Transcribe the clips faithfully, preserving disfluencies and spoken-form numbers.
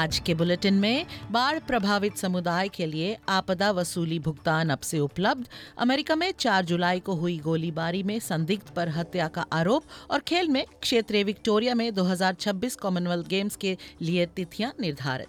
आज के बुलेटिन में बाढ़ प्रभावित समुदाय के लिए आपदा वसूली भुगतान अब से उपलब्ध, अमेरिका में चार जुलाई को हुई गोलीबारी में संदिग्ध पर हत्या का आरोप और खेल में क्षेत्रीय विक्टोरिया में दो हज़ार छब्बीस कॉमनवेल्थ गेम्स के लिए तिथियां निर्धारित।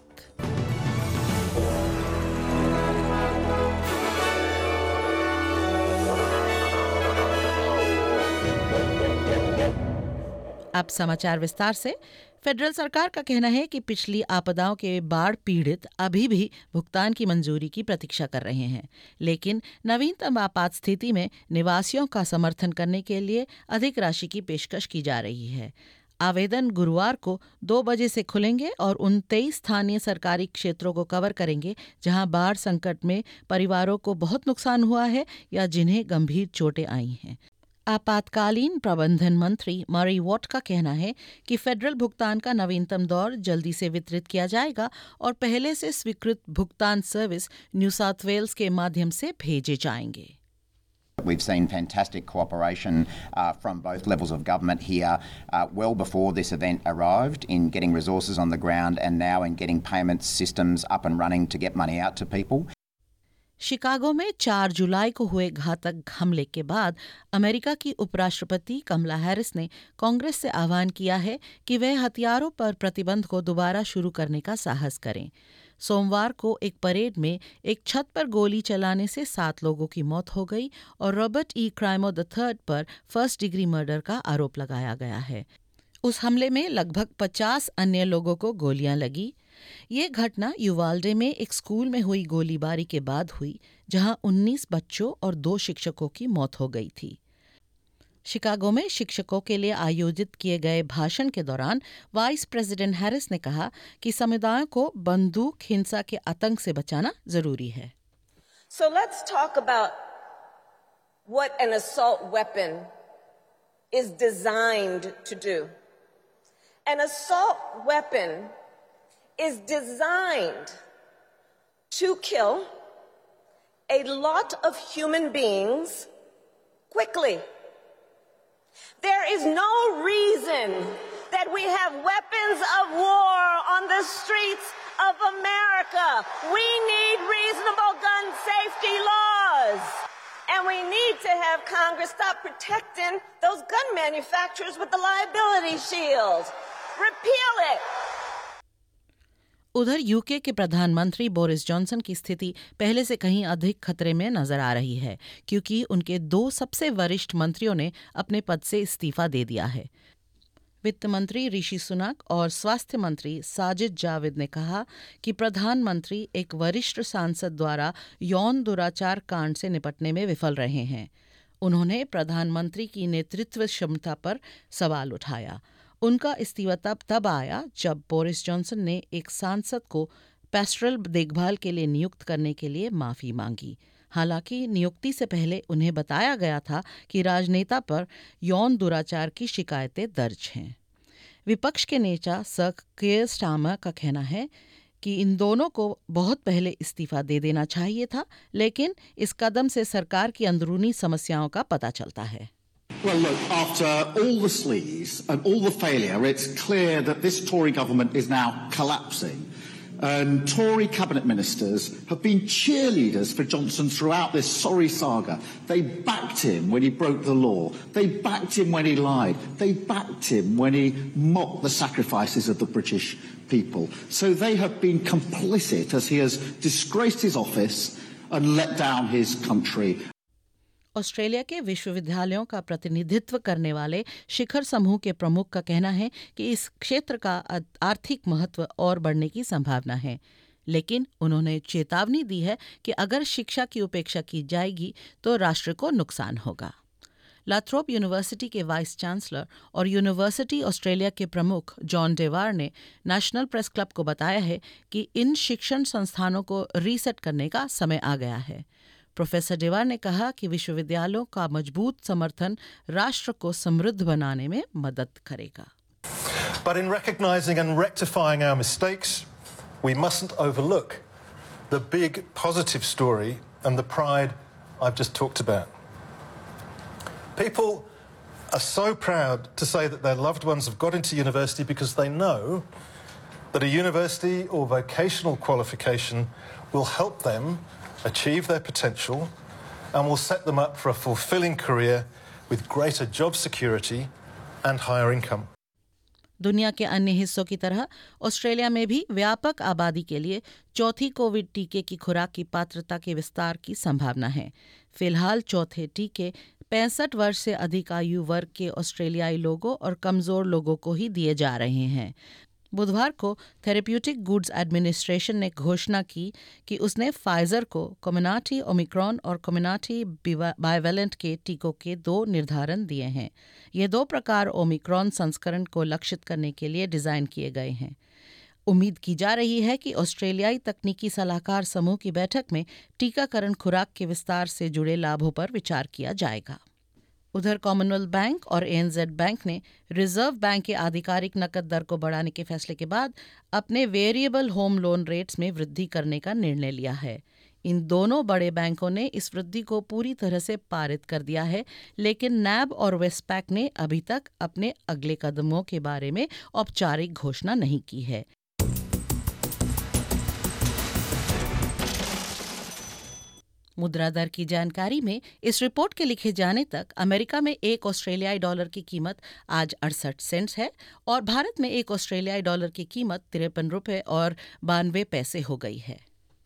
अब समाचार विस्तार से। फेडरल सरकार का कहना है कि पिछली आपदाओं के बाढ़ पीड़ित अभी भी भुगतान की मंजूरी की प्रतीक्षा कर रहे हैं, लेकिन नवीनतम आपात स्थिति में निवासियों का समर्थन करने के लिए अधिक राशि की पेशकश की जा रही है। आवेदन गुरुवार को दो बजे से खुलेंगे और उन तेईस स्थानीय सरकारी क्षेत्रों को कवर करेंगे जहां बाढ़ संकट में परिवारों को बहुत नुकसान हुआ है या जिन्हें गंभीर चोटें आई हैं। आपातकालीन प्रबंधन मंत्री मरी वॉट का कहना है कि फेडरल भुगतान का नवीनतम दौर जल्दी से वितरित किया जाएगा और पहले से स्वीकृत भुगतान सर्विस न्यू साउथ वेल्स के माध्यम से भेजे जाएंगे। We've seen fantastic cooperation uh, from both levels of government here uh, well before this event arrived in getting resources on the ground and now in getting payment systems up and running to get money out to people. Chicago में चार जुलाई को हुए घातक हमले के बाद America की उपराष्ट्रपति कमला हैरिस ने कांग्रेस से आह्वान किया है कि वह हथियारों पर प्रतिबंध को दोबारा शुरू करने का साहस करें। सोमवार को एक परेड में एक छत पर गोली चलाने से सात लोगों की मौत हो गई और Robert E Crimo the third पर फर्स्ट डिग्री मर्डर का आरोप लगाया गया है। उस हमले में लगभग पचास अन्य लोगों को गोलियां लगी। ये घटना युवाल्डे में एक स्कूल में हुई गोलीबारी के बाद हुई, जहां उन्नीस बच्चों और दो शिक्षकों की मौत हो गई थी। शिकागो में शिक्षकों के लिए आयोजित किए गए भाषण के दौरान वाइस प्रेसिडेंट हैरिस ने कहा कि समुदायों को बंदूक हिंसा के आतंक से बचाना जरूरी है। So let's talk about what an assault weapon is designed to do. An assault weapon is designed to kill a lot of human beings quickly. There is no reason that we have weapons of war on the streets of America. We need reasonable gun safety laws. And we need to have Congress stop protecting those gun manufacturers with the liability shield. Repeal it. उधर UK के प्रधानमंत्री Boris Johnson की स्थिति पहले से कहीं अधिक खतरे में नजर आ रही है, क्योंकि उनके दो सबसे वरिष्ठ मंत्रियों ने अपने पद से इस्तीफा दे दिया है। वित्त मंत्री ऋषि सुनक और स्वास्थ्य मंत्री साजिद जाविद ने कहा कि प्रधानमंत्री एक वरिष्ठ सांसद द्वारा यौन दुराचार कांड से निपटने में विफल रहे हैं। उन्होंने प्रधानमंत्री की नेतृत्व क्षमता पर सवाल उठाया। उनका इस्तीफा तब तब आया जब बोरिस जॉनसन ने एक सांसद को पेस्टरल देखभाल के लिए नियुक्त करने के लिए माफी मांगी। हालांकि नियुक्ति से पहले उन्हें बताया गया था कि राजनेता पर यौन दुराचार की शिकायतें दर्ज हैं। विपक्ष के नेता सर कीयर स्टारमर का कहना है कि इन दोनों को बहुत पहले इस्तीफा दे देना चाहिए था, लेकिन इस कदम से सरकार की अंदरूनी समस्याओं का पता चलता है। Well, look, after all the sleaze and all the failure, it's clear that this Tory government is now collapsing. And Tory cabinet ministers have been cheerleaders for Johnson throughout this sorry saga. They backed him when he broke the law. They backed him when he lied. They backed him when he mocked the sacrifices of the British people. So they have been complicit as he has disgraced his office and let down his country. Australia के विश्वविद्यालयों का प्रतिनिधित्व करने वाले शिखर समूह के प्रमुख का कहना है कि इस क्षेत्र का आर्थिक महत्व और बढ़ने की संभावना है, लेकिन उन्होंने चेतावनी दी है कि अगर शिक्षा की उपेक्षा की जाएगी तो राष्ट्र को नुकसान होगा। लाथ्रोप यूनिवर्सिटी के वाइस चांसलर और यूनिवर्सिटी ऑस्ट्रेलिया के प्रमुख जॉन डेवार ने नेशनल प्रेस क्लब को बताया है कि इन शिक्षण संस्थानों को रीसेट करने का समय आ गया है। प्रोफेसर डेवार ने कहा कि विश्वविद्यालयों का मजबूत समर्थन राष्ट्र को समृद्ध बनाने में मदद करेगा। But in recognizing and rectifying our mistakes, we mustn't overlook the big positive story and the pride I've just talked about. People are so proud to say that their loved ones have got into university because they know that a university or vocational qualification will help them achieve their potential and will set them up for a fulfilling career with greater job security and higher income. दुनिया के अन्य हिस्सों की तरह Australia में भी व्यापक आबादी के लिए चौथी कोविड टीके की खुराक की पात्रता के विस्तार की संभावना है। फिलहाल चौथे टीके पैंसठ वर्ष से अधिक आयु वर्ग के ऑस्ट्रेलियाई लोगों और कमजोर लोगों को ही दिए जा रहे हैं। बुधवार को थेरेप्यूटिक गुड्स एडमिनिस्ट्रेशन ने घोषणा की कि उसने फाइजर को कम्युनिटी ओमिक्रॉन और कम्युनिटी बाइवेलेंट के टीकों के दो निर्धारण दिए हैं। ये दो प्रकार ओमिक्रॉन संस्करण को लक्षित करने के लिए डिज़ाइन किए गए हैं। उम्मीद की जा रही है कि ऑस्ट्रेलियाई तकनीकी सलाहकार समूह की बैठक में टीकाकरण खुराक के विस्तार से जुड़े लाभों पर विचार किया जाएगा। उधर कॉमनवेल्थ बैंक और एएनजेड बैंक ने रिजर्व बैंक के आधिकारिक नकद दर को बढ़ाने के फैसले के बाद अपने वेरिएबल होम लोन रेट्स में वृद्धि करने का निर्णय लिया है। इन दोनों बड़े बैंकों ने इस वृद्धि को पूरी तरह से पारित कर दिया है, लेकिन नैब और वेस्टपैक ने अभी तक अपने अगले कदमों के बारे में औपचारिक घोषणा नहीं की है। मुद्रा दर की जानकारी में इस रिपोर्ट के लिखे जाने तक अमेरिका में एक ऑस्ट्रेलियाई डॉलर की कीमत आज अड़सठ सेंट्स है और भारत में एक ऑस्ट्रेलियाई डॉलर की कीमत तिरपन रुपये और बानवे पैसे हो गई है।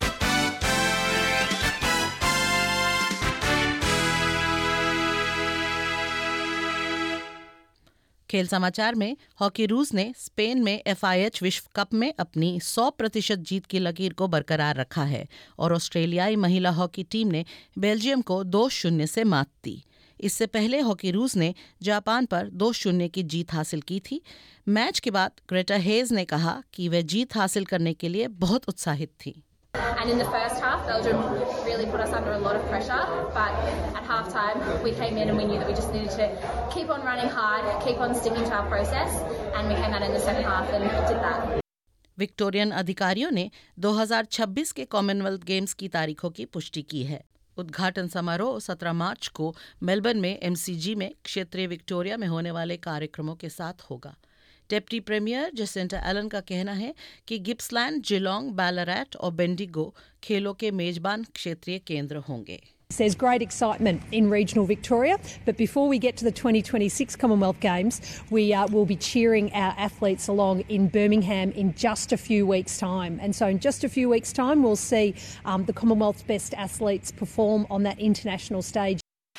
खेल समाचार में हॉकी रूस ने स्पेन में एफआईएच विश्व कप में अपनी सौ प्रतिशत जीत की लकीर को बरकरार रखा है और ऑस्ट्रेलियाई महिला हॉकी टीम ने बेल्जियम को दो शून्य से मात दी। इससे पहले हॉकी रूस ने जापान पर दो शून्य की जीत हासिल की थी। मैच के बाद ग्रेटा हेज ने कहा कि वह जीत हासिल करने के लिए बहुत उत्साहित थी। And in the first half, Belgium really put us under a lot of pressure. But at halftime, we came in and we knew that we just needed to keep on running hard, keep on sticking to our process, and we came out in the second half and did that. Victorian अधिकारियों ने दो हज़ार छब्बीस के Commonwealth games की तारीखों की पुष्टि की है। उद्घाटन समारोह सत्रह मार्च को मेलबर्न में एमसीजी में क्षेत्रीय विक्टोरिया में होने वाले कार्यक्रमों के साथ होगा। डेप्टी प्रीमियर जसिंटा एलन का कहना है कि गिप्सलैंड, जिलोंग, बैलरैट और बेंडिगो खेलों के मेजबान क्षेत्रीय केंद्र होंगे। There's great excitement in regional Victoria, but before we get to the twenty twenty-six Commonwealth Games, we uh, will be cheering our athletes along in Birmingham in just a few weeks' time. And so in just a few weeks' time, we'll see um, the Commonwealth's best athletes perform on that international stage.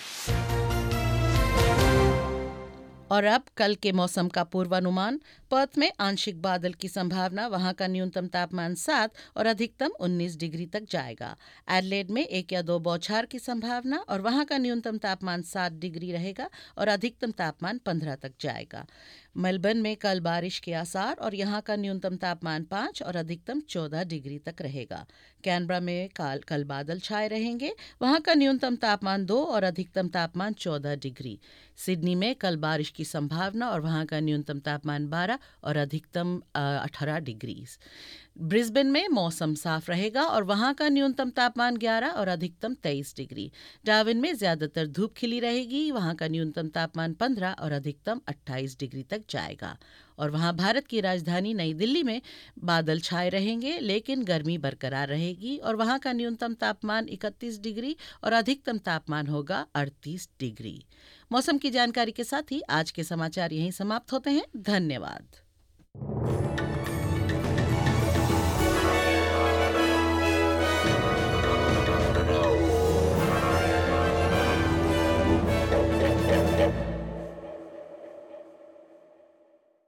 और अब कल के मौसम का पूर्वानुमान। Perth में आंशिक बादल की संभावना, वहां का न्यूनतम तापमान सात और अधिकतम उन्नीस डिग्री तक जाएगा। एडलेड में एक या दो बौछार की संभावना और वहां का न्यूनतम तापमान सात डिग्री रहेगा और अधिकतम तापमान पंद्रह तक जाएगा। मेलबर्न में कल बारिश के आसार और यहां का न्यूनतम तापमान पाँच और अधिकतम चौदह डिग्री तक रहेगा। कैनबरा में कल कल बादल छाए रहेंगे, वहां का न्यूनतम तापमान दो और अधिकतम तापमान चौदह डिग्री। सिडनी में कल बारिश की संभावना और वहां का न्यूनतम तापमान बारह और अधिकतम अठारह डिग्री। ब्रिस्बेन में मौसम साफ रहेगा और वहां का न्यूनतम तापमान ग्यारह और अधिकतम तेईस डिग्री। डार्विन में ज्यादातर धूप खिली रहेगी, वहां का न्यूनतम तापमान पंद्रह और अधिकतम अट्ठाईस डिग्री तक जाएगा। और वहां भारत की राजधानी नई दिल्ली में बादल छाए रहेंगे, लेकिन गर्मी बरकरार रहेगी और वहां का न्यूनतम तापमान इकतीस डिग्री और अधिकतम तापमान होगा अड़तीस डिग्री। मौसम की जानकारी के साथ ही आज के समाचार यहीं समाप्त होते हैं। धन्यवाद।